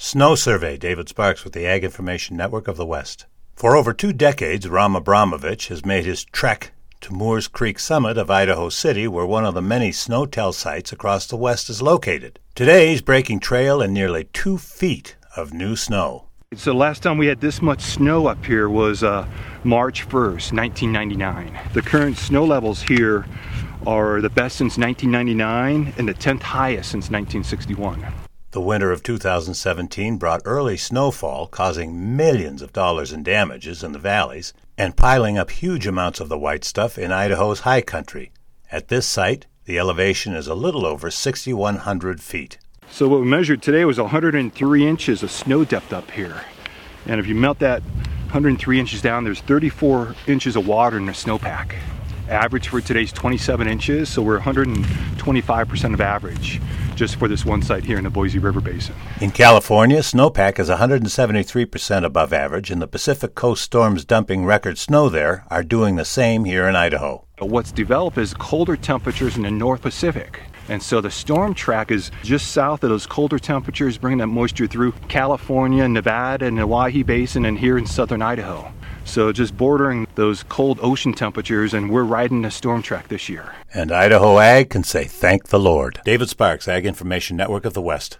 Snow Survey, David Sparks with the Ag Information Network of the West. For over 2 decades, Ram Abramovich has made his trek to Moores Creek Summit of Idaho City, where one of the many snow-tell sites across the West is located. Today, he's breaking trail in nearly 2 feet of new snow. So the last time we had this much snow up here was March 1st, 1999. The current snow levels here are the best since 1999 and the 10th highest since 1961. The winter of 2017 brought early snowfall, causing millions of dollars in damages in the valleys and piling up huge amounts of the white stuff in Idaho's high country. At this site, the elevation is a little over 6,100 feet. So what we measured today was 103 inches of snow depth up here. And if you melt that 103 inches down, there's 34 inches of water in the snowpack. Average for today's 27 inches, so we're 125% of average just for this one site here in the Boise River Basin. In California, snowpack is 173% above average, and the Pacific Coast storms dumping record snow there are doing the same here in Idaho. What's developed is colder temperatures in the North Pacific. And so the storm track is just south of those colder temperatures, bringing that moisture through California, Nevada, and the Owyhee Basin, and here in southern Idaho. So just bordering those cold ocean temperatures, and we're riding the storm track this year. And Idaho Ag can say thank the Lord. David Sparks, Ag Information Network of the West.